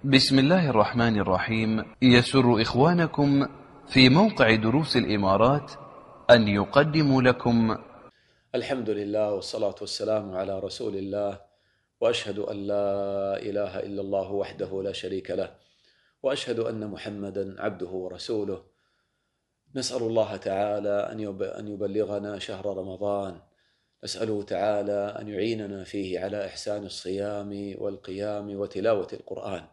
بسم الله الرحمن الرحيم. يسر إخوانكم في موقع دروس الإمارات أن يقدموا لكم الحمد لله والصلاة والسلام على رسول الله، وأشهد أن لا إله إلا الله وحده لا شريك له، وأشهد أن محمدا عبده ورسوله. نسأل الله تعالى أن يبلغنا شهر رمضان، نسأله تعالى أن يعيننا فيه على إحسان الصيام والقيام وتلاوة القرآن.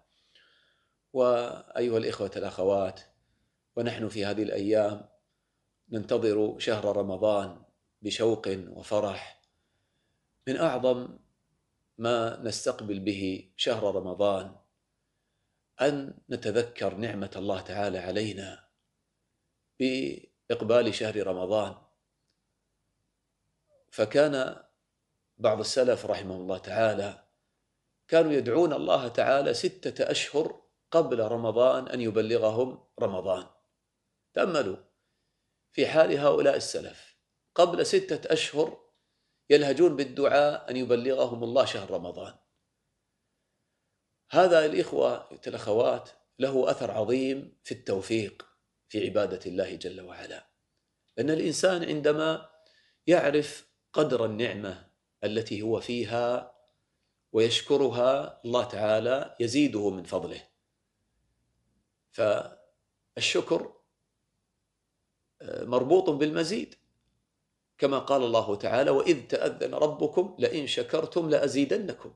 وأيها الإخوة الأخوات، ونحن في هذه الأيام ننتظر شهر رمضان بشوق وفرح. من أعظم ما نستقبل به شهر رمضان أن نتذكر نعمة الله تعالى علينا بإقبال شهر رمضان. فكان بعض السلف رحمه الله تعالى كانوا يدعون الله تعالى 6 أشهر قبل رمضان أن يبلغهم رمضان. تأملوا في حال هؤلاء السلف، قبل 6 أشهر يلهجون بالدعاء أن يبلغهم الله شهر رمضان. هذا الإخوة الأخوات له أثر عظيم في التوفيق في عبادة الله جل وعلا، لأن الإنسان عندما يعرف قدر النعمة التي هو فيها ويشكرها، الله تعالى يزيده من فضله. فالشكر مربوط بالمزيد، كما قال الله تعالى: وإذ تأذن ربكم لئن شكرتم لأزيدنكم.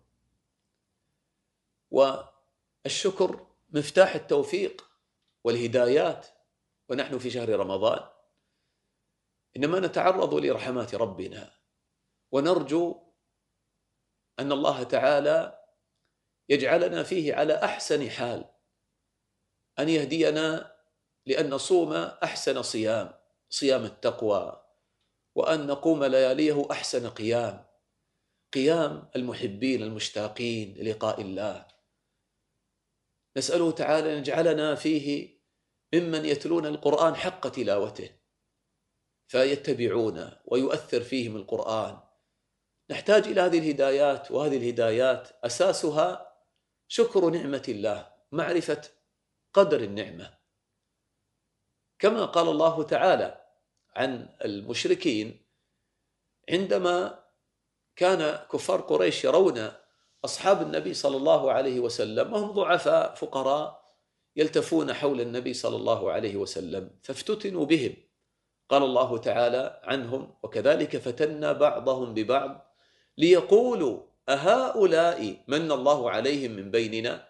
والشكر مفتاح التوفيق والهدايات، ونحن في شهر رمضان إنما نتعرض لرحمات ربنا، ونرجو أن الله تعالى يجعلنا فيه على أحسن حال، أن يهدينا لأن نصوم أحسن صيام التقوى، وأن نقوم لياليه أحسن قيام المحبين المشتاقين للقاء الله. نسأله تعالى أن يجعلنا فيه ممن يتلون القرآن حق تلاوته فيتبعون ويؤثر فيهم القرآن. نحتاج إلى هذه الهدايات، وهذه الهدايات أساسها شكر نعمة الله، معرفة قدر النعمة. كما قال الله تعالى عن المشركين عندما كان كفار قريش يرون أصحاب النبي صلى الله عليه وسلم وهم ضعفاء فقراء يلتفون حول النبي صلى الله عليه وسلم فافتتنوا بهم. قال الله تعالى عنهم: وكذلك فتنا بعضهم ببعض ليقولوا أهؤلاء من الله عليهم من بيننا.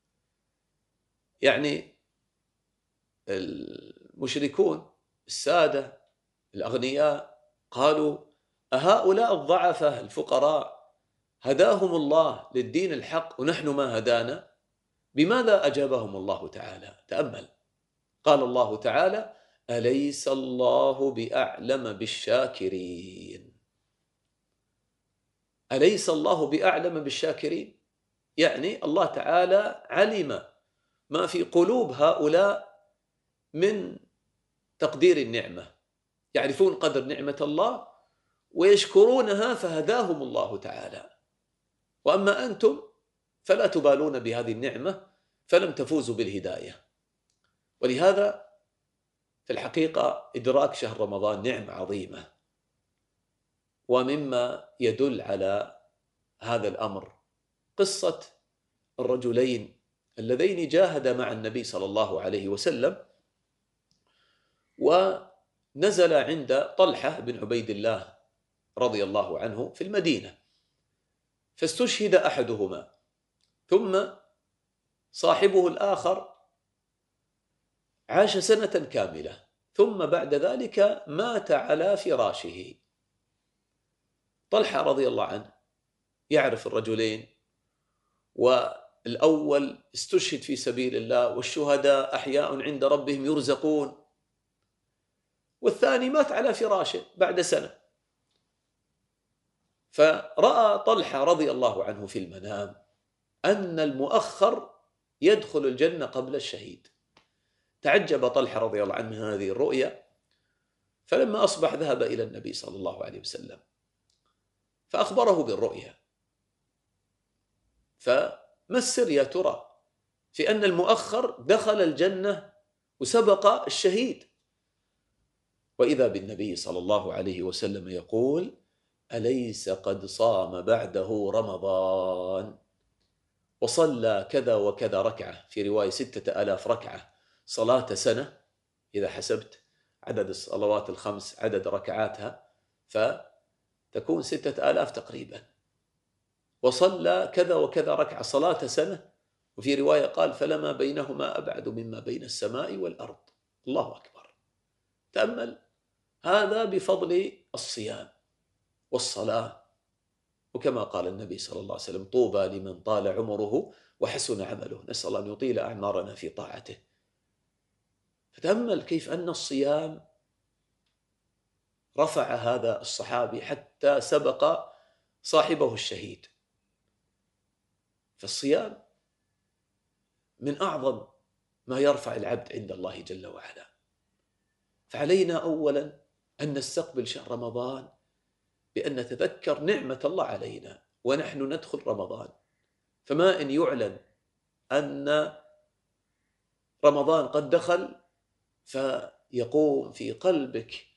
يعني المشركون السادة الأغنياء قالوا: أهؤلاء الضعفاء الفقراء هداهم الله للدين الحق ونحن ما هدانا؟ بماذا أجابهم الله تعالى؟ تأمل، قال الله تعالى: أليس الله بأعلم بالشاكرين. أليس الله بأعلم بالشاكرين؟ يعني الله تعالى علم ما في قلوب هؤلاء من تقدير النعمة، يعرفون قدر نعمة الله ويشكرونها فهداهم الله تعالى. وأما أنتم فلا تبالون بهذه النعمة فلم تفوزوا بالهداية. ولهذا في الحقيقة إدراك شهر رمضان نعمة عظيمة. ومما يدل على هذا الأمر قصة الرجلين اللذين جاهدا مع النبي صلى الله عليه وسلم، ونزل عند طلحة بن عبيد الله رضي الله عنه في المدينة، فاستشهد أحدهما، ثم صاحبه الآخر عاش سنة كاملة، ثم بعد ذلك مات على فراشه. طلحة رضي الله عنه يعرف الرجلين، والأول استشهد في سبيل الله والشهداء أحياء عند ربهم يرزقون، والثاني مات على فراشه بعد سنة. فرأى طلحة رضي الله عنه في المنام أن المؤخر يدخل الجنة قبل الشهيد. تعجب طلحة رضي الله عنه من هذه الرؤيا، فلما أصبح ذهب إلى النبي صلى الله عليه وسلم فأخبره بالرؤيا. فما السر يا ترى في أن المؤخر دخل الجنة وسبق الشهيد. وإذا بالنبي صلى الله عليه وسلم يقول: أليس قد صام بعده رمضان وصلى كذا وكذا ركعة، في رواية 6000 ركعة، صلاة سنة، إذا حسبت عدد الصلوات الخمس عدد ركعاتها فتكون 6000 تقريبا، وصلى كذا وكذا ركعة صلاة سنة، وفي رواية قال: فلما بينهما أبعد مما بين السماء والأرض. الله أكبر. تأمل، هذا بفضل الصيام والصلاة. وكما قال النبي صلى الله عليه وسلم: طوبى لمن طال عمره وحسن عمله. نسأل الله أن يطيل أعمارنا في طاعته. فتأمل كيف أن الصيام رفع هذا الصحابي حتى سبق صاحبه الشهيد. فالصيام من أعظم ما يرفع العبد عند الله جل وعلا. فعلينا أولا أن نستقبل شهر رمضان بأن نتذكر نعمة الله علينا ونحن ندخل رمضان. فما إن يعلن أن رمضان قد دخل فيقوم في قلبك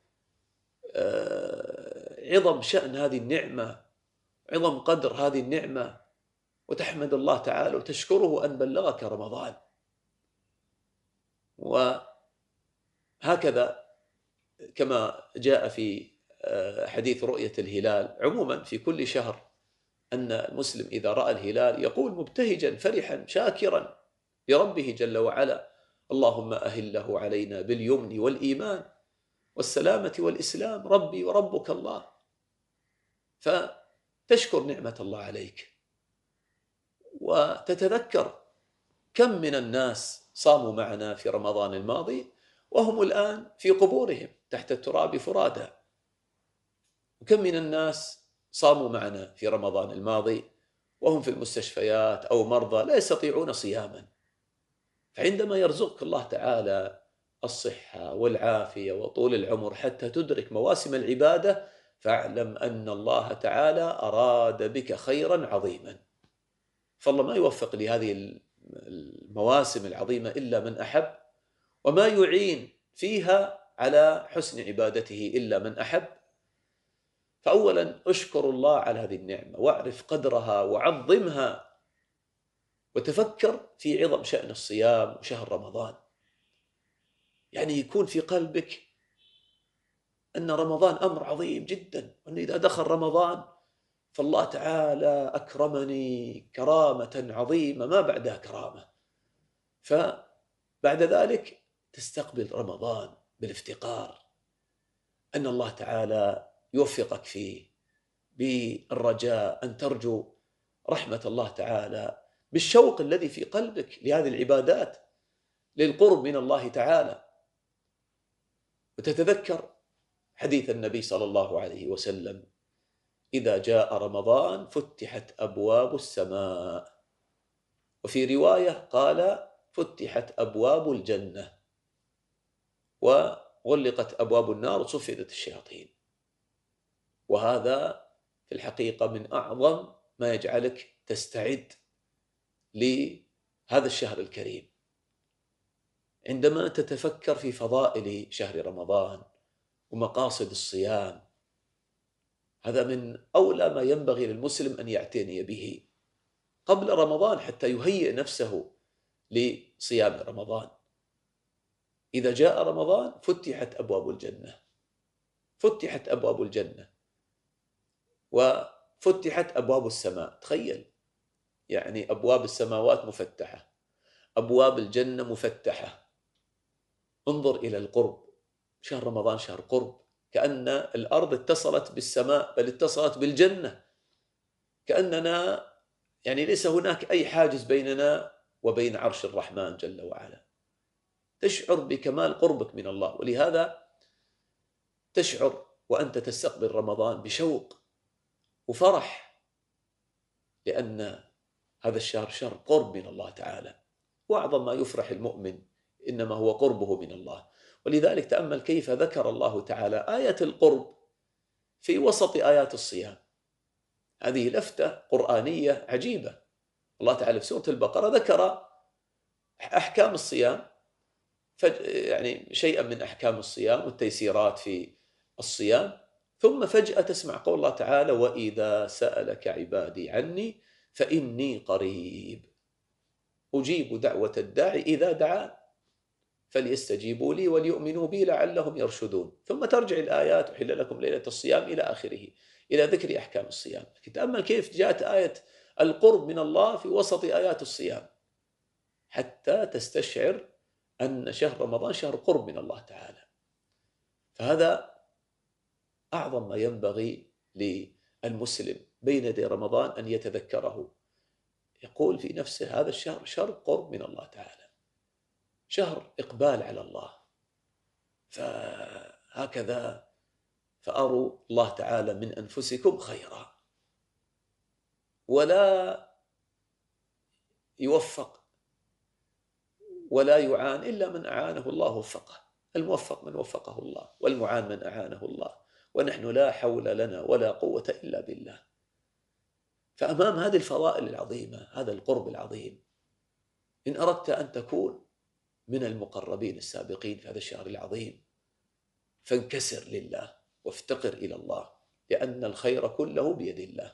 عظم شأن هذه النعمة، عظم قدر هذه النعمة، وتحمد الله تعالى وتشكره أن بلغك رمضان. وهكذا كما جاء في حديث رؤية الهلال عموما في كل شهر، أن المسلم إذا رأى الهلال يقول مبتهجا فرحا شاكرا لربه جل وعلا: اللهم أهله علينا باليمن والإيمان والسلامة والإسلام، ربي وربك الله. فتشكر نعمة الله عليك، وتتذكر كم من الناس صاموا معنا في رمضان الماضي وهم الآن في قبورهم تحت التراب فرادى، وكم من الناس صاموا معنا في رمضان الماضي وهم في المستشفيات أو مرضى لا يستطيعون صياما. فعندما يرزقك الله تعالى الصحة والعافية وطول العمر حتى تدرك مواسم العبادة، فاعلم أن الله تعالى أراد بك خيرا عظيما. فالله ما يوفق لهذه المواسم العظيمة إلا من أحب، وما يعين فيها على حسن عبادته إلا من أحب. فأولا أشكر الله على هذه النعمة واعرف قدرها وعظمها، وتفكر في عظم شأن الصيام وشهر رمضان. يعني يكون في قلبك أن رمضان أمر عظيم جدا، وأن إذا دخل رمضان فالله تعالى أكرمني كرامة عظيمة ما بعدها كرامة. فبعد ذلك تستقبل رمضان بالافتقار أن الله تعالى يوفقك فيه، بالرجاء أن ترجو رحمة الله تعالى، بالشوق الذي في قلبك لهذه العبادات، للقرب من الله تعالى. وتتذكر حديث النبي صلى الله عليه وسلم: إذا جاء رمضان فتحت أبواب السماء، وفي رواية قال: فتحت أبواب الجنة وغلقت أبواب النار وصفدت الشياطين. وهذا في الحقيقة من أعظم ما يجعلك تستعد لهذا الشهر الكريم. عندما تتفكر في فضائل شهر رمضان ومقاصد الصيام، هذا من أولى ما ينبغي للمسلم أن يعتني به قبل رمضان حتى يهيئ نفسه لصيام رمضان. إذا جاء رمضان فتحت أبواب الجنة، فتحت أبواب الجنة وفتحت أبواب السماء. تخيل، يعني أبواب السماوات مفتحة، أبواب الجنة مفتحة. انظر إلى القرب. شهر رمضان شهر قرب، كأن الأرض اتصلت بالسماء بل اتصلت بالجنة، كأننا يعني ليس هناك أي حاجز بيننا وبين عرش الرحمن جل وعلا. تشعر بكمال قربك من الله، ولهذا تشعر وأنت تستقبل رمضان بشوق وفرح، لأن هذا الشهر شهر قرب من الله تعالى، وأعظم ما يفرح المؤمن إنما هو قربه من الله. ولذلك تأمل كيف ذكر الله تعالى آية القرب في وسط آيات الصيام. هذه لفتة قرآنية عجيبة. الله تعالى في سورة البقرة ذكر أحكام الصيام، يعني شيئا من أحكام الصيام والتيسيرات في الصيام، ثم فجأة تسمع قول الله تعالى: وإذا سألك عبادي عني فإني قريب أجيب دعوة الداعي إذا دعان فليستجيبوا لي وليؤمنوا بي لعلهم يرشدون. ثم ترجع الآيات: أحل لكم ليلة الصيام إلى آخره، إلى ذكر أحكام الصيام. تأمل كيف جاءت آية القرب من الله في وسط آيات الصيام، حتى تستشعر أن شهر رمضان شهر قرب من الله تعالى. فهذا أعظم ما ينبغي للمسلم بين يدي رمضان أن يتذكره، يقول في نفسه: هذا الشهر شهر قرب من الله تعالى، شهر إقبال على الله. فهكذا فأروا الله تعالى من أنفسكم خيرا. ولا يوفق ولا يعان إلا من أعانه الله وفقه. الموفق من وفقه الله، والمعان من أعانه الله، ونحن لا حول لنا ولا قوة إلا بالله. فأمام هذه الفضائل العظيمة، هذا القرب العظيم، إن أردت أن تكون من المقربين السابقين في هذا الشهر العظيم، فانكسر لله وافتقر إلى الله، لأن الخير كله بيد الله.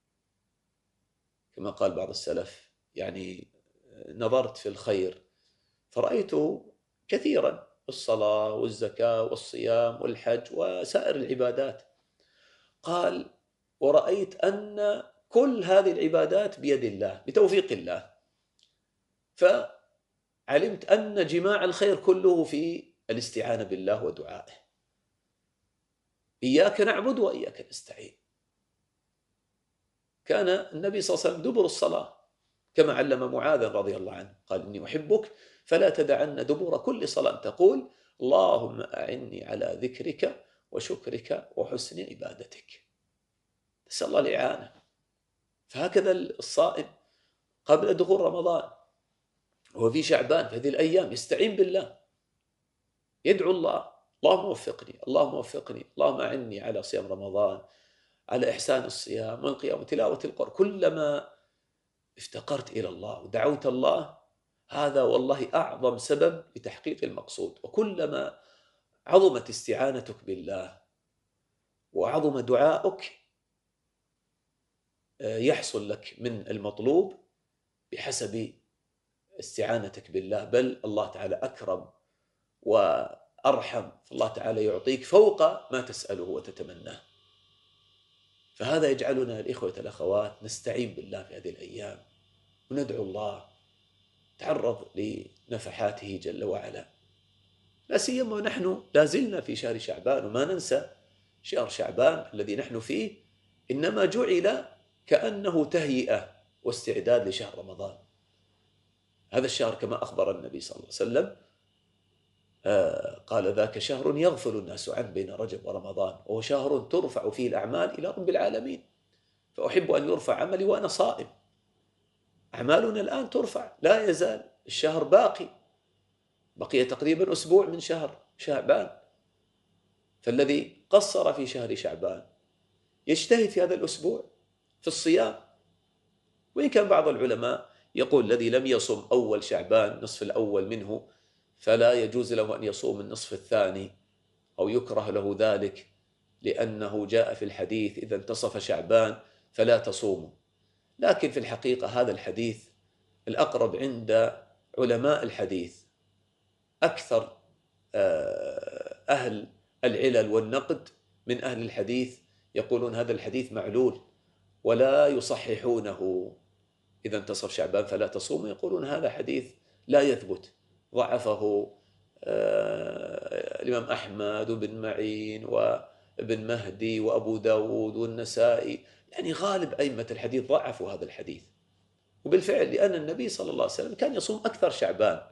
كما قال بعض السلف: يعني نظرت في الخير فرأيته كثيرا، الصلاة والزكاة والصيام والحج وسائر العبادات. قال: ورأيت أن كل هذه العبادات بيد الله بتوفيق الله، فعلمت أن جماع الخير كله في الاستعانة بالله ودعائه. إياك نعبد وإياك نستعين. كان النبي صلى الله عليه وسلم دبر الصلاة كما علم معاذ رضي الله عنه، قال: إني أحبك فلا تدعن دبر كل صلاة تقول: اللهم أعني على ذكرك وشكرك وحسن عبادتك. نسأل الله الإعانة. فهكذا الصائم قبل دخول رمضان وهو في شعبان في هذه الأيام يستعين بالله، يدعو الله: اللهم وفقني، اللهم وفقني، اللهم أعني على صيام رمضان، على إحسان الصيام والقيام وتلاوة القرآن. كلما افتقرت إلى الله ودعوت الله، هذا والله أعظم سبب لتحقيق المقصود. وكلما عظمت استعانتك بالله وعظم دعاؤك، يحصل لك من المطلوب بحسب استعانتك بالله. بل الله تعالى أكرم وأرحم، فالله تعالى يعطيك فوق ما تسأله وتتمناه. فهذا يجعلنا الإخوة الأخوات نستعين بالله في هذه الأيام وندعو الله، تعرض لنفحاته جل وعلا، لا سيما ونحن لازلنا في شهر شعبان. وما ننسى شهر شعبان الذي نحن فيه إنما جعل كأنه تهيئة واستعداد لشهر رمضان. هذا الشهر كما أخبر النبي صلى الله عليه وسلم قال: ذاك شهر يغفل الناس عنه بين رجب ورمضان، وهو شهر ترفع فيه الأعمال إلى رب العالمين. فأحب أن يرفع عملي وأنا صائم. أعمالنا الآن ترفع، لا يزال الشهر باقي، بقي تقريبا أسبوع من شهر شعبان. فالذي قصر في شهر شعبان يجتهد في هذا الأسبوع في الصيام. وإن كان بعض العلماء يقول: الذي لم يصم أول شعبان نصف الأول منه فلا يجوز له أن يصوم النصف الثاني، أو يكره له ذلك، لأنه جاء في الحديث: إذا انتصف شعبان فلا تصوموا. لكن في الحقيقة هذا الحديث الأقرب عند علماء الحديث، أكثر أهل العلل والنقد من أهل الحديث يقولون هذا الحديث معلول ولا يصححونه. إذا انتصف شعبان فلا تصوموا، يقولون هذا حديث لا يثبت، ضعفه الإمام أحمد وابن معين وابن مهدي وأبو داود والنسائي. يعني غالب أئمة الحديث ضعفوا هذا الحديث. وبالفعل لأن النبي صلى الله عليه وسلم كان يصوم أكثر شعبان،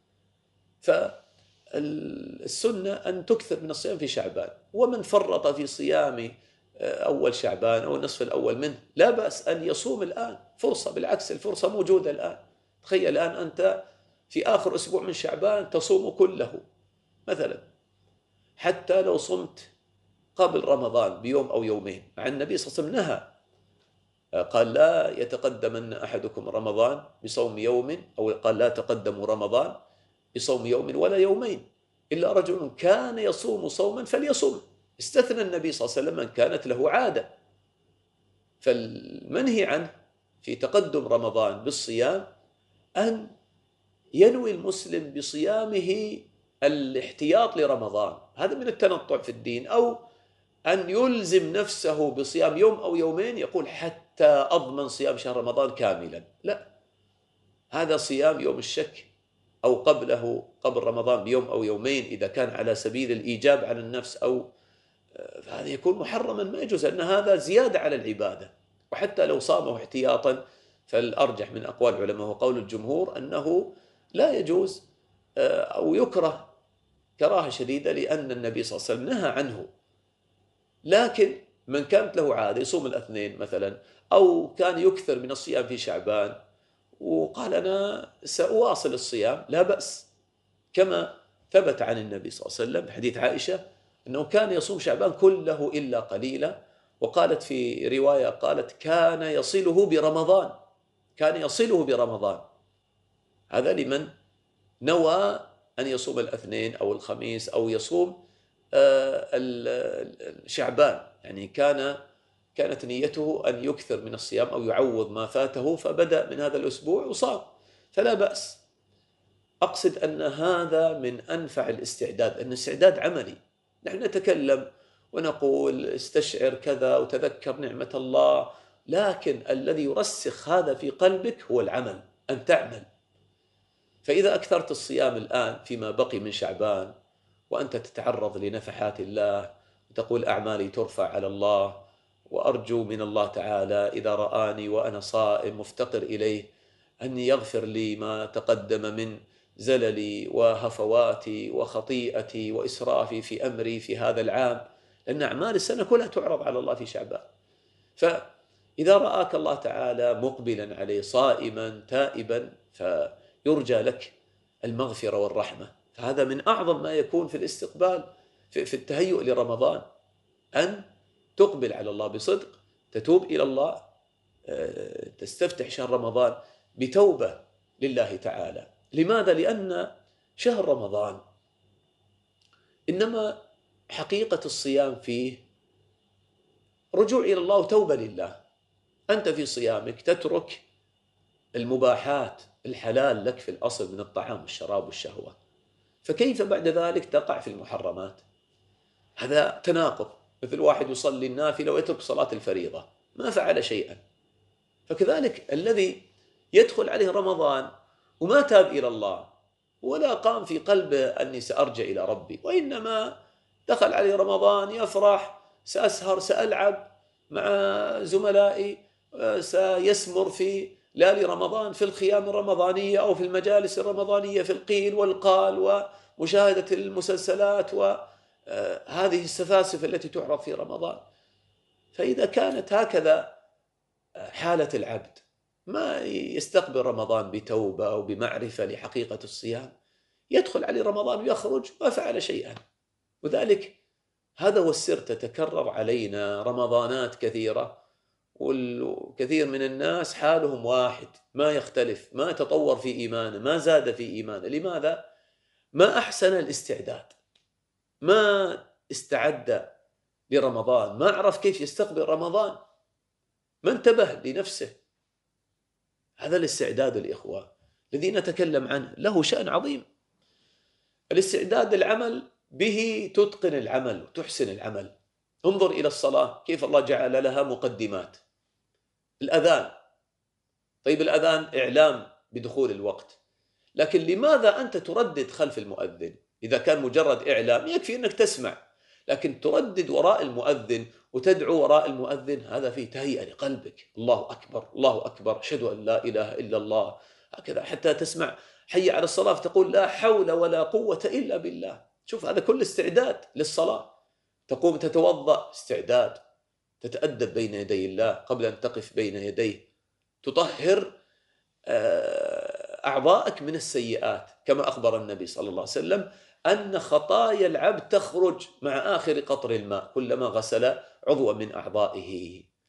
فالسنة أن تكثر من الصيام في شعبان. ومن فرط في صيام أول شعبان أو النصف الأول منه لا بأس أن يصوم الآن، فرصة، بالعكس الفرصة موجودة الآن. تخيل الآن أنت في آخر أسبوع من شعبان تصوم كله مثلا، حتى لو صمت قبل رمضان بيوم أو يومين، مع النبي صلى الله عليه وسلم نهى قال لا يتقدمن أحدكم رمضان بصوم يوم، أو قال لا تقدموا رمضان بصوم يوم ولا يومين إلا رجل كان يصوم صوما فليصوم. استثنى النبي صلى الله عليه وسلم من كانت له عادة. فالمنهي عنه في تقدم رمضان بالصيام أن ينوي المسلم بصيامه الاحتياط لرمضان، هذا من التنطع في الدين، أو أن يلزم نفسه بصيام يوم أو يومين يقول حتى أضمن صيام شهر رمضان كاملا. لا، هذا صيام يوم الشك أو قبل رمضان بيوم أو يومين إذا كان على سبيل الإيجاب على النفس، أو هذا يكون محرما، ما يجوز، لأن هذا زيادة على العبادة. وحتى لو صامه احتياطا فالأرجح من أقوال العلماء وقول الجمهور أنه لا يجوز أو يكره كراهة شديدة، لأن النبي صلى الله عليه وسلم نهى عنه. لكن من كانت له عادة يصوم الاثنين مثلا، أو كان يكثر من الصيام في شعبان وقال أنا سأواصل الصيام، لا بأس، كما ثبت عن النبي صلى الله عليه وسلم حديث عائشة أنه كان يصوم شعبان كله إلا قليلا، وقالت في رواية قالت كان يصله برمضان، كان يصله برمضان. هذا لمن نوى أن يصوم الاثنين أو الخميس أو يصوم شعبان، يعني كانت نيته أن يكثر من الصيام أو يعوض ما فاته، فبدأ من هذا الأسبوع وصام، فلا بأس. أقصد أن هذا من أنفع الاستعداد، أن الاستعداد عملي. نحن نتكلم ونقول استشعر كذا وتذكر نعمة الله، لكن الذي يرسخ هذا في قلبك هو العمل، أن تعمل. فإذا أكثرت الصيام الآن فيما بقي من شعبان وأنت تتعرض لنفحات الله وتقول أعمالي ترفع على الله، وأرجو من الله تعالى إذا رآني وأنا صائم مفتقر إليه أن يغفر لي ما تقدم من زللي وهفواتي وخطيئتي وإسرافي في أمري في هذا العام، لأن أعمال السنة كلها تعرض على الله في شعبان. فإذا رآك الله تعالى مقبلا عليه صائما تائبا فيرجى لك المغفرة والرحمة. فهذا من أعظم ما يكون في الاستقبال في التهيؤ لرمضان، أن تقبل على الله بصدق، تتوب إلى الله، تستفتح شهر رمضان بتوبة لله تعالى. لماذا؟ لأن شهر رمضان إنما حقيقة الصيام فيه رجوع إلى الله وتوبة لله. أنت في صيامك تترك المباحات الحلال لك في الأصل من الطعام والشراب والشهوة، فكيف بعد ذلك تقع في المحرمات؟ هذا تناقض. مثل واحد يصلي النافلة ويترك صلاة الفريضة، ما فعل شيئا. فكذلك الذي يدخل عليه رمضان وما تاب إلى الله ولا قام في قلبه أني سأرجع إلى ربي، وإنما دخل عليه رمضان يفرح، سأسهر، سألعب مع زملائي، سيسمر في ليالي رمضان في الخيام الرمضانية أو في المجالس الرمضانية في القيل والقال ومشاهدة المسلسلات وهذه السفاسف التي تعرض في رمضان. فإذا كانت هكذا حالة العبد ما يستقبل رمضان بتوبة أو بمعرفة لحقيقة الصيام، يدخل عليه رمضان ويخرج ما فعل شيئا. وذلك هذا هو السر. تتكرر علينا رمضانات كثيرة والكثير من الناس حالهم واحد، ما يختلف، ما تطور في إيمانه، ما زاد في إيمانه. لماذا؟ ما أحسن الاستعداد، ما استعد لرمضان، ما عرف كيف يستقبل رمضان، ما انتبه لنفسه. هذا الاستعداد الإخوة الذي نتكلم عنه له شأن عظيم. الاستعداد العمل به تتقن العمل وتحسن العمل. انظر إلى الصلاة كيف الله جعل لها مقدمات. الأذان، طيب الأذان إعلام بدخول الوقت، لكن لماذا أنت تردد خلف المؤذن؟ إذا كان مجرد إعلام يكفي أنك تسمع، لكن تردد وراء المؤذن وتدعو وراء المؤذن، هذا فيه تهيئة لقلبك. الله أكبر، الله أكبر، أشهد أن لا إله إلا الله، هكذا حتى تسمع حي على الصلاة فتقول لا حول ولا قوة إلا بالله. شوف هذا كل استعداد للصلاة. تقوم تتوضأ، استعداد، تتأدب بين يدي الله قبل أن تقف بين يديه، تطهر أعضائك من السيئات، كما أخبر النبي صلى الله عليه وسلم أن خطايا العبد تخرج مع آخر قطر الماء كلما غسل عضوا من أعضائه.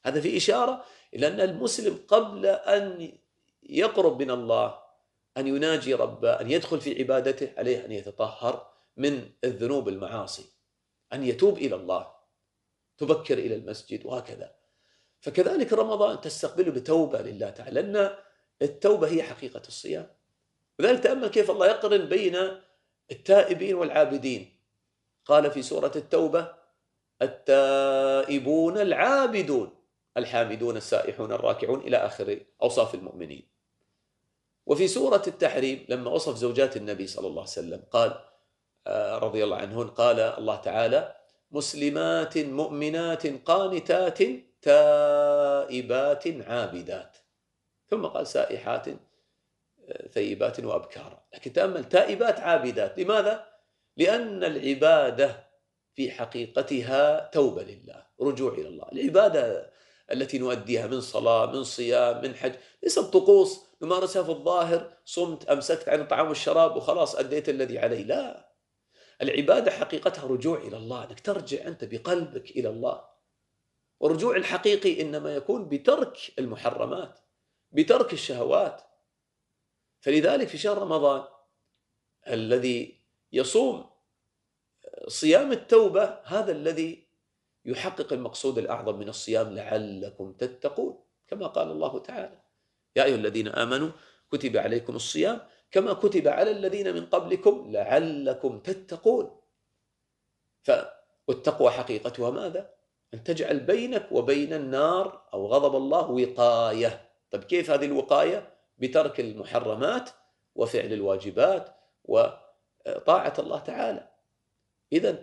هذا في إشارة إلى أن المسلم قبل أن يقرب من الله، أن يناجي ربه، أن يدخل في عبادته، عليه أن يتطهر من الذنوب المعاصي، أن يتوب إلى الله، تبكر إلى المسجد وهكذا. فكذلك رمضان تستقبله بتوبة لله تعالى، لأن التوبة هي حقيقة الصيام. لذلك تأمل كيف الله يقرن بين التائبين والعابدين. قال في سورة التوبة: التائبون العابدون الحامدون السائحون الراكعون، إلى آخر أوصاف المؤمنين. وفي سورة التحريم لما وصف زوجات النبي صلى الله عليه وسلم قال رضي الله عنهن، قال الله تعالى: مسلمات مؤمنات قانتات تائبات عابدات، ثم قال سائحات ثيبات وأبكارا. لكن تأمل تائبات عابدات، لماذا؟ لأن العبادة في حقيقتها توبة لله، رجوع إلى الله. العبادة التي نؤديها من صلاة، من صيام، من حج، ليست طقوس نمارسها في الظاهر، صمت، أمسكت عن الطعام والشراب وخلاص أديت الذي علي. لا، العبادة حقيقتها رجوع إلى الله، أنك ترجع أنت بقلبك إلى الله. والرجوع الحقيقي إنما يكون بترك المحرمات، بترك الشهوات. فلذلك في شهر رمضان الذي يصوم صيام التوبة هذا الذي يحقق المقصود الأعظم من الصيام: لعلكم تتقون، كما قال الله تعالى: يا أيها الذين آمنوا كتب عليكم الصيام كما كتب على الذين من قبلكم لعلكم تتقون. والتقوى حقيقتها ماذا؟ أن تجعل بينك وبين النار أو غضب الله وقاية. طيب كيف هذه الوقاية؟ بترك المحرمات وفعل الواجبات وطاعة الله تعالى. إذن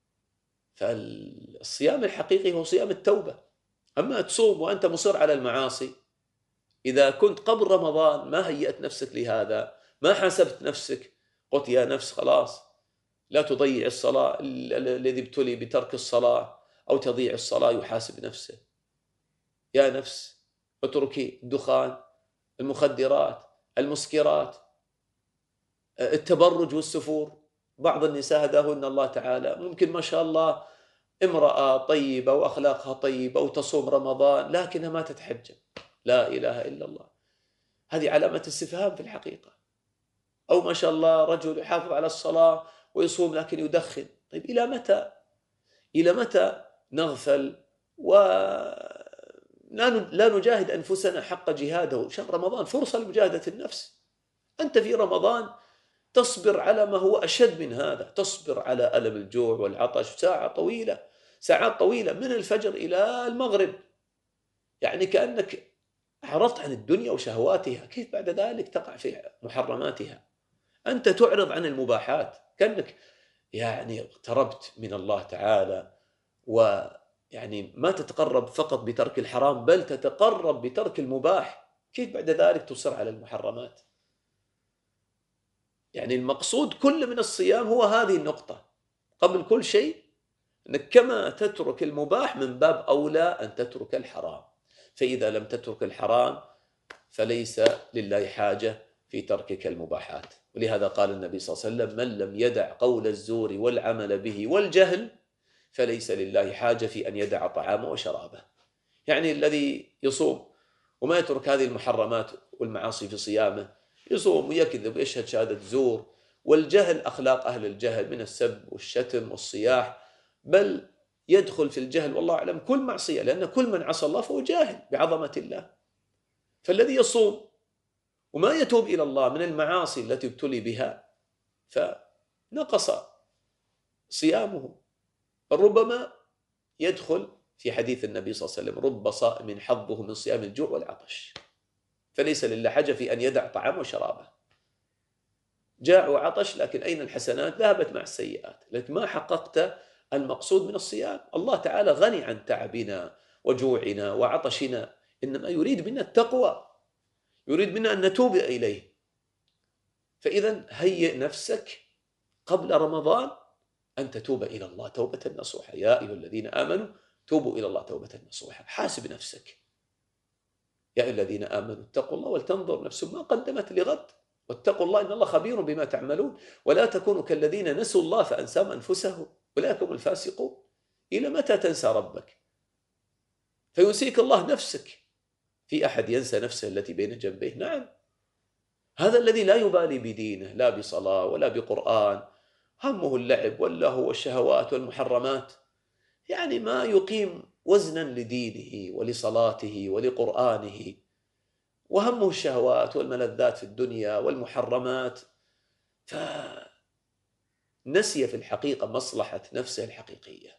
فالصيام الحقيقي هو صيام التوبة. أما تصوم وأنت مصر على المعاصي، إذا كنت قبل رمضان ما هيأت نفسك لهذا، ما حاسبت نفسك، قلت يا نفس خلاص لا تضيع الصلاة، الذي ابتلي بترك الصلاة أو تضيع الصلاة يحاسب نفسه. يا نفس اتركي الدخان، المخدرات، المسكرات، التبرج والسفور. بعض النساء هداهن الله تعالى ممكن ما شاء الله امرأة طيبة وأخلاقها طيبة وتصوم رمضان لكنها ما تتحجب، لا إله إلا الله، هذه علامة استفهام في الحقيقة. أو ما شاء الله رجل يحافظ على الصلاة ويصوم لكن يدخن. طيب إلى متى؟ إلى متى نغفل ولا نجاهد أنفسنا حق جهاده؟ شهر رمضان فرصة لمجاهدة النفس. أنت في رمضان تصبر على ما هو أشد من هذا، تصبر على ألم الجوع والعطش ساعات طويلة من الفجر إلى المغرب، يعني كأنك أعرضت عن الدنيا وشهواتها، كيف بعد ذلك تقع في محرماتها؟ أنت تعرض عن المباحات كأنك يعني اقتربت من الله تعالى، ويعني ما تتقرب فقط بترك الحرام بل تتقرب بترك المباح، كيف بعد ذلك تصر على المحرمات؟ يعني المقصود كل من الصيام هو هذه النقطة قبل كل شيء، أنك كما تترك المباح من باب أولى أن تترك الحرام. فإذا لم تترك الحرام فليس لله حاجة في تركك المباحات. ولهذا قال النبي صلى الله عليه وسلم: من لم يدع قول الزور والعمل به والجهل فليس لله حاجة في أن يدع طعامه وشرابه. يعني الذي يصوم وما يترك هذه المحرمات والمعاصي في صيامه، يصوم ويكذب ويشهد شهادة زور، والجهل أخلاق أهل الجهل من السب والشتم والصياح، بل يدخل في الجهل والله أعلم كل معصية، لأن كل من عصى الله فهو جاهل بعظمة الله. فالذي يصوم وما يتوب إلى الله من المعاصي التي ابتلي بها فنقص صيامه، ربما يدخل في حديث النبي صلى الله عليه وسلم: رب صائم حظه من صيام الجوع والعطش، فليس لله حاجة في أن يدع طعامه وشرابه. جاع وعطش لكن أين الحسنات؟ ذهبت مع السيئات، لكن ما حققت المقصود من الصيام. الله تعالى غني عن تعبنا وجوعنا وعطشنا، إنما يريد منا التقوى، يريد منا أن نتوب إليه. فإذا هيئ نفسك قبل رمضان أن تتوب إلى الله توبة نصوحة. يا أيها الذين آمنوا توبوا إلى الله توبة نصوحة. حاسب نفسك. يا أيها الذين آمنوا اتقوا الله ولتنظر نفس ما قدمت لغد واتقوا الله إن الله خبير بما تعملون ولا تكونوا كالذين نسوا الله فأنساهم أنفسهم أولئك هم الفاسقون. إلى متى تنسى ربك؟ فينسيك الله نفسك. في أحد ينسى نفسه التي بين جنبيه؟ نعم. هذا الذي لا يبالي بدينه، لا بصلاة ولا بقرآن، همه اللعب واللهو والشهوات والمحرمات، يعني ما يقيم وزنا لدينه ولصلاته ولقرآنه، وهمه الشهوات والملذات في الدنيا والمحرمات، فنسي في الحقيقة مصلحة نفسه الحقيقية،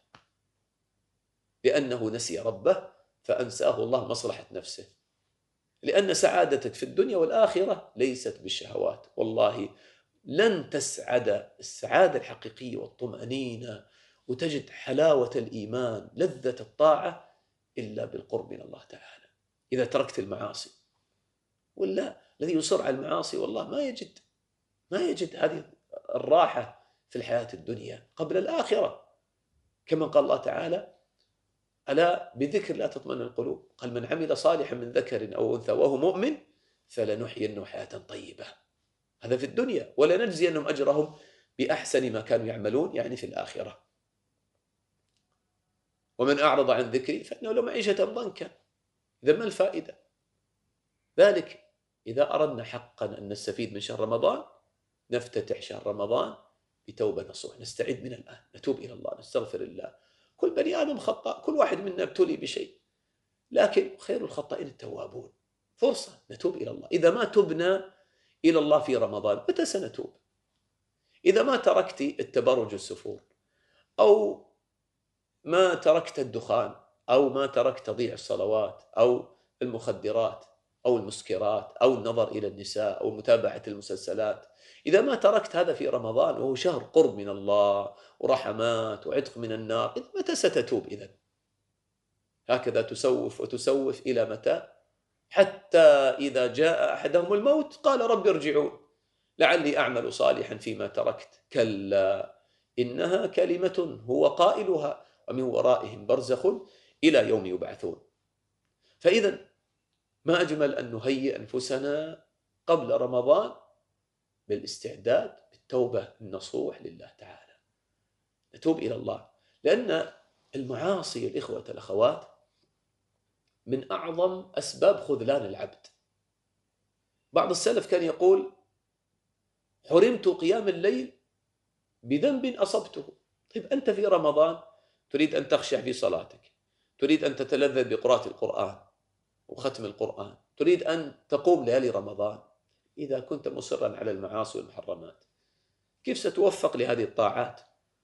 لأنه نسي ربه فأنساه الله مصلحة نفسه. لأن سعادتك في الدنيا والآخرة ليست بالشهوات، والله لن تسعد السعادة الحقيقية والطمأنينة وتجد حلاوة الإيمان لذة الطاعة إلا بالقرب من الله تعالى إذا تركت المعاصي. ولا الذي يصر على المعاصي والله ما يجد هذه الراحة في الحياة الدنيا قبل الآخرة، كما قال الله تعالى: ألا بذكر الله تطمئن القلوب، قال: من عمل صالحا من ذكر أو أنثى وهو مؤمن فلنحيينه حياة طيبة. هذا في الدنيا، ولنجزينهم أجرهم بأحسن ما كانوا يعملون، يعني في الآخرة. ومن أعرض عن ذكري فإنه له معيشة ضنكا. إذا ما الفائدة؟ ذلك إذا أردنا حقا أن نستفيد من شهر رمضان نفتتح شهر رمضان بتوبة نصوح، نستعد من الآن، نتوب إلى الله، نستغفر الله. كل بني آدم خطاء، كل واحد منا ابتلي بشيء، لكن خير الخطائين التوابون. فرصة نتوب إلى الله. إذا ما تبنا إلى الله في رمضان متى سنتوب؟ إذا ما تركت التبرج والسفور، أو ما تركت الدخان، أو ما تركت تضييع الصلوات، أو المخدرات، أو المسكرات، أو النظر إلى النساء، أو متابعة المسلسلات، إذا ما تركت هذا في رمضان وهو شهر قرب من الله ورحمات وعتق من النار، متى ستتوب إذن؟ هكذا تسوف وتسوف إلى متى؟ حتى إذا جاء أحدهم الموت قال: رب ارجعون لعلي أعمل صالحا فيما تركت. كلا إنها كلمة هو قائلها ومن ورائهم برزخ إلى يوم يبعثون. فإذا ما أجمل أن نهيئ أنفسنا قبل رمضان بالاستعداد بالتوبة النصوح لله تعالى، نتوب إلى الله. لأن المعاصي الإخوة الأخوات من أعظم أسباب خذلان العبد. بعض السلف كان يقول: حرمت قيام الليل بذنب أصبته. طيب أنت في رمضان تريد أن تخشع في صلاتك، تريد أن تتلذذ بقراءة القرآن وختم القرآن، تريد أن تقوم ليالي رمضان، إذا كنت مصرا على المعاصي والمحرمات كيف ستوفق لهذه الطاعات؟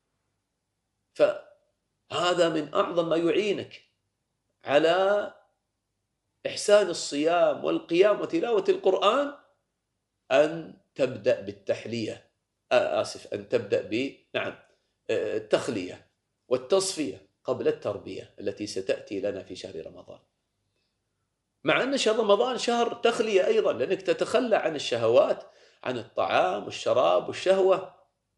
فهذا من أعظم ما يعينك على إحسان الصيام والقيام وتلاوة القرآن، أن تبدأ بالتحلية، أن تبدأ التخلية والتصفية قبل التربية التي ستأتي لنا في شهر رمضان. مع أن شهر رمضان شهر تخلية أيضا، لأنك تتخلى عن الشهوات، عن الطعام والشراب والشهوة.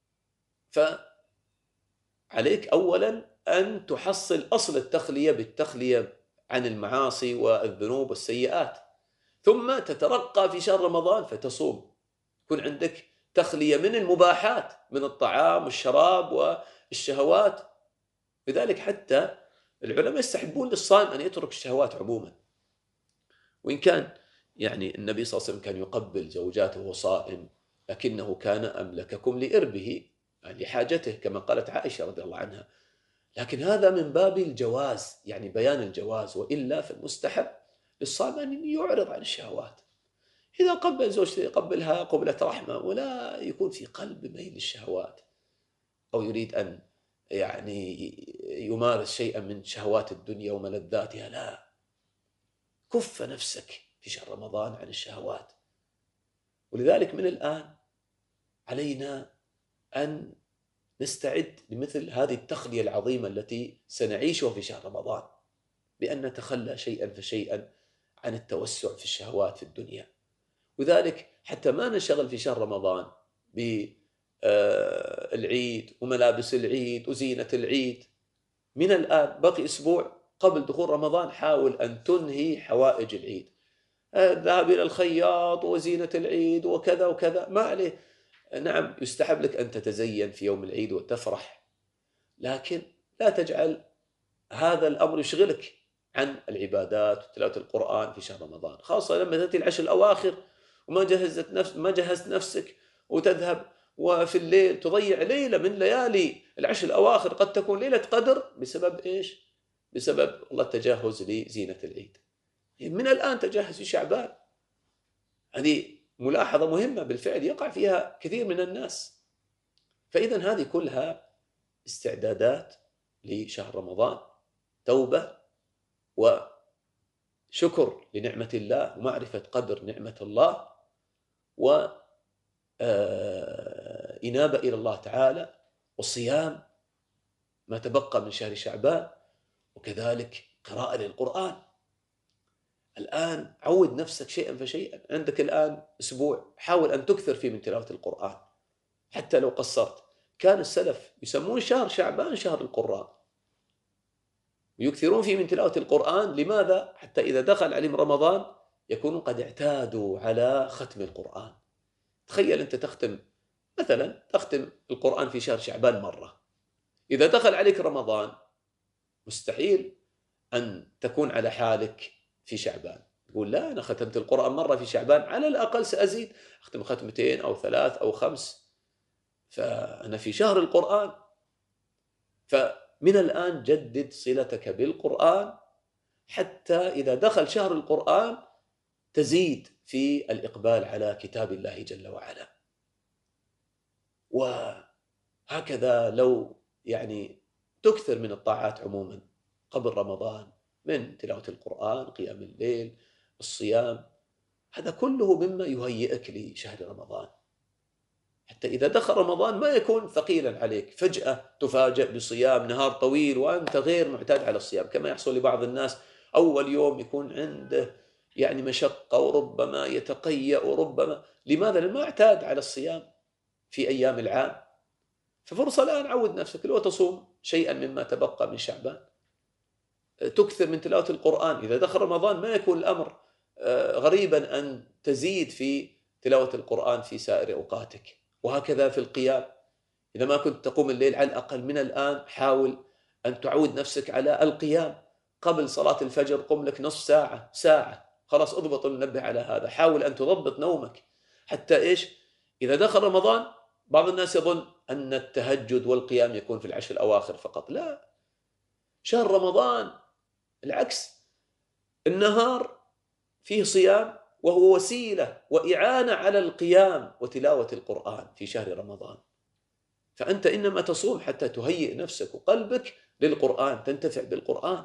فعليك أولا أن تحصل أصل التخلية بالتخلية عن المعاصي والذنوب والسيئات، ثم تترقى في شهر رمضان فتصوم، يكون عندك تخلية من المباحات، من الطعام والشراب والشهوات. لذلك حتى العلماء يستحبون للصائم أن يترك الشهوات عموما، وإن كان يعني النبي صلى الله عليه وسلم كان يقبل زوجاته وهو صائم، لكنه كان أملككم لإربه، يعني لحاجته، كما قالت عائشة رضي الله عنها. لكن هذا من باب الجواز، يعني بيان الجواز، وإلا فالمستحب للصائم أن يعرض عن الشهوات. إذا قبل زوجته يقبلها قبلة رحمة، ولا يكون في قلب ميل للشهوات، أو يريد أن يعني يمارس شيئا من شهوات الدنيا وملذاتها، لا، كف نفسك في شهر رمضان عن الشهوات. ولذلك من الآن علينا أن نستعد لمثل هذه التخلية العظيمة التي سنعيشها في شهر رمضان، بأن نتخلى شيئا فشيئا عن التوسع في الشهوات في الدنيا. وذلك حتى ما ننشغل في شهر رمضان بالعيد وملابس العيد وزينة العيد. من الآن بقي أسبوع قبل دخول رمضان، حاول أن تنهي حوائج العيد، الذهاب إلى الخياط وزينة العيد وكذا وكذا، ما عليه. نعم يستحب لك أن تتزين في يوم العيد وتفرح، لكن لا تجعل هذا الأمر يشغلك عن العبادات وتلاوة القرآن في شهر رمضان، خاصة لما تأتي العشر الأواخر وما ما جهزت نفسك وتذهب وفي الليل تضيع ليلة من ليالي العشر الأواخر، قد تكون ليلة قدر بسبب إيش؟ بسبب الله التجهز لزينة العيد. من الآن تجهز في شعبان. هذه ملاحظة مهمة بالفعل يقع فيها كثير من الناس. فإذا هذه كلها استعدادات لشهر رمضان، توبة وشكر لنعمة الله ومعرفة قدر نعمة الله وإنابة إلى الله تعالى، والصيام ما تبقى من شهر شعبان، وكذلك قراءة للقرآن. الآن عود نفسك شيئا فشيئا. عندك الآن أسبوع، حاول أن تكثر فيه من تلاوة القرآن حتى لو قصرت. كان السلف يسمون شهر شعبان شهر القراء، ويكثرون فيه من تلاوة القرآن. لماذا؟ حتى إذا دخل عليهم رمضان يكونوا قد اعتادوا على ختم القرآن. تخيل أنت تختم القرآن في شهر شعبان مرة، إذا دخل عليك رمضان مستحيل أن تكون على حالك في شعبان. تقول لا، أنا ختمت القرآن مرة في شعبان، على الأقل سأزيد أختم ختمتين أو 3 أو 5، فأنا في شهر القرآن. فمن الآن جدد صلتك بالقرآن حتى إذا دخل شهر القرآن تزيد في الإقبال على كتاب الله جل وعلا. وهكذا لو تكثر من الطاعات عموما قبل رمضان، من تلاوة القرآن، قيام الليل، الصيام، هذا كله مما يهيئك لشهر رمضان، حتى إذا دخل رمضان ما يكون ثقيلا عليك. فجأة تفاجأ بصيام نهار طويل وأنت غير معتاد على الصيام، كما يحصل لبعض الناس. أول يوم يكون عنده مشقة وربما يتقيأ وربما، لماذا؟ لأنه ما اعتاد على الصيام في أيام العام. ففرصة الآن عود نفسك، لو تصوم شيئا مما تبقى من شعبان، تكثر من تلاوة القرآن. إذا دخل رمضان ما يكون الأمر غريبا أن تزيد في تلاوة القرآن في سائر أوقاتك. وهكذا في القيام، إذا ما كنت تقوم الليل على الأقل من الآن حاول أن تعود نفسك على القيام. قبل صلاة الفجر قم لك نصف ساعة، خلاص اضبط المنبه على هذا. حاول أن تضبط نومك حتى إذا دخل رمضان. بعض الناس يظن أن التهجد والقيام يكون في العشر الأواخر فقط، لا، شهر رمضان العكس، النهار فيه صيام وهو وسيلة وإعانة على القيام وتلاوة القرآن في شهر رمضان. فأنت إنما تصوم حتى تهيئ نفسك وقلبك للقرآن، تنتفع بالقرآن.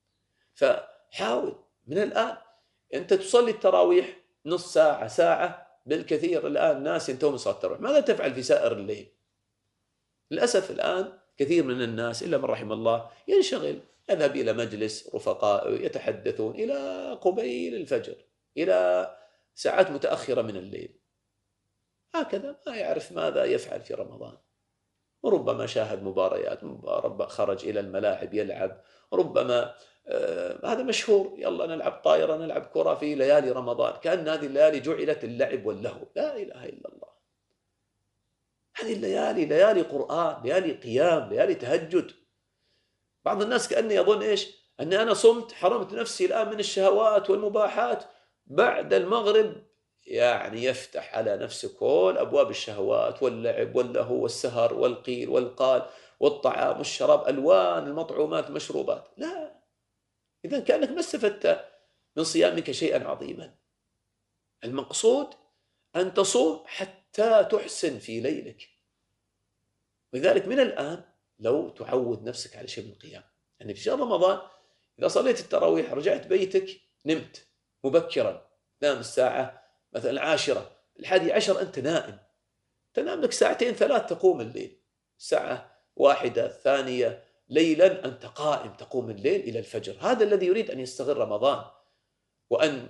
فحاول من الآن. أنت تصلي التراويح نص ساعة بالكثير. الآن ناس ينتهوا من صلاة التراويح، ماذا تفعل في سائر الليل؟ للأسف الآن كثير من الناس إلا من رحم الله ينشغل، يذهب إلى مجلس رفقاء يتحدثون إلى قبيل الفجر، إلى ساعات متأخرة من الليل. هكذا ما يعرف ماذا يفعل في رمضان. وربما شاهد مباريات، ربما خرج إلى الملاعب يلعب، ربما هذا مشهور، يلا نلعب طائرة، نلعب كرة في ليالي رمضان، كأن هذه الليالي جعلت اللعب واللهو. لا إله إلا الله، هذه الليالي ليالي قرآن، ليالي قيام، ليالي تهجد. بعض الناس كأني يظن أني أنا صمت حرمت نفسي الآن من الشهوات والمباحات، بعد المغرب يفتح على نفسه كل أبواب الشهوات واللعب واللهو والسهر والقيل والقال والطعام والشراب، ألوان المطعومات المشروبات. لا، إذا كأنك ما استفدت من صيامك شيئا عظيما. المقصود أن تصوم حتى تحسن في ليلك. ولذلك من الآن لو تعود نفسك على شيء من القيام، في شهر رمضان إذا صليت التراويح رجعت بيتك، نمت مبكرا، نام الساعة مثلا 10 11، أنت نائم، تنام لك 2 3 تقوم الليل، ساعة 1 2 ليلا أنت قائم تقوم الليل إلى الفجر. هذا الذي يريد أن يستغل رمضان وأن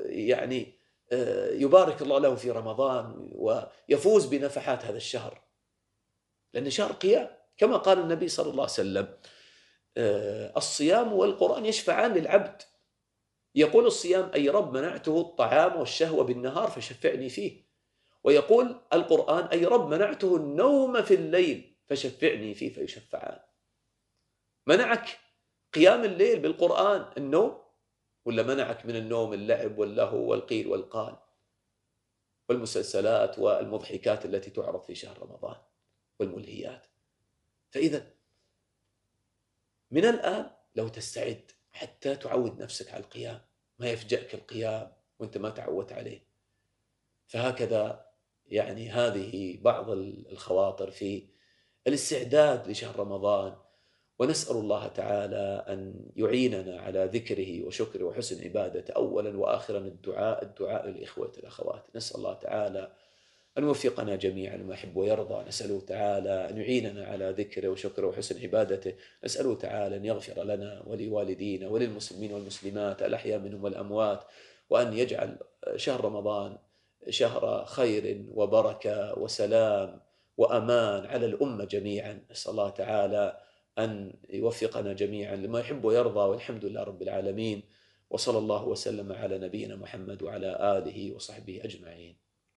يبارك الله له في رمضان ويفوز بنفحات هذا الشهر، لأن شهر قيام. كما قال النبي صلى الله عليه وسلم: الصيام والقرآن يشفعان للعبد. يقول الصيام: أي رب منعته الطعام والشهوة بالنهار فشفعني فيه. ويقول القرآن: أي رب منعته النوم في الليل فشفعني فيه، فيشفعان. منعك قيام الليل بالقرآن. النوم، ولا منعك من النوم اللعب واللهو والقيل والقال والمسلسلات والمضحكات التي تعرض في شهر رمضان والملهيات. فإذا من الآن لو تستعد حتى تعود نفسك على القيام، ما يفجأك القيام وانت ما تعودت عليه. فهكذا يعني هذه بعض الخواطر في الاستعداد لشهر رمضان. ونسأل الله تعالى أن يعيننا على ذكره وشكره وحسن عبادته. أولا وآخرا الدعاء للإخوة والأخوات. نسأل الله تعالى أن يوفقنا جميعا لما يحب ويرضى. نسأله تعالى أن يعيننا على ذكره وشكره وحسن عبادته. نسأله تعالى أن يغفر لنا ولوالدينا وللمسلمين والمسلمات الأحياء منهم والأموات، وأن يجعل شهر رمضان شهر خير وبركة وسلام وأمان على الأمة جميعا. نسأل الله تعالى أن يوفقنا جميعا لما يحب ويرضى، والحمد لله رب العالمين. وصلى الله وسلم على نبينا محمد وعلى آله وصحبه أجمعين.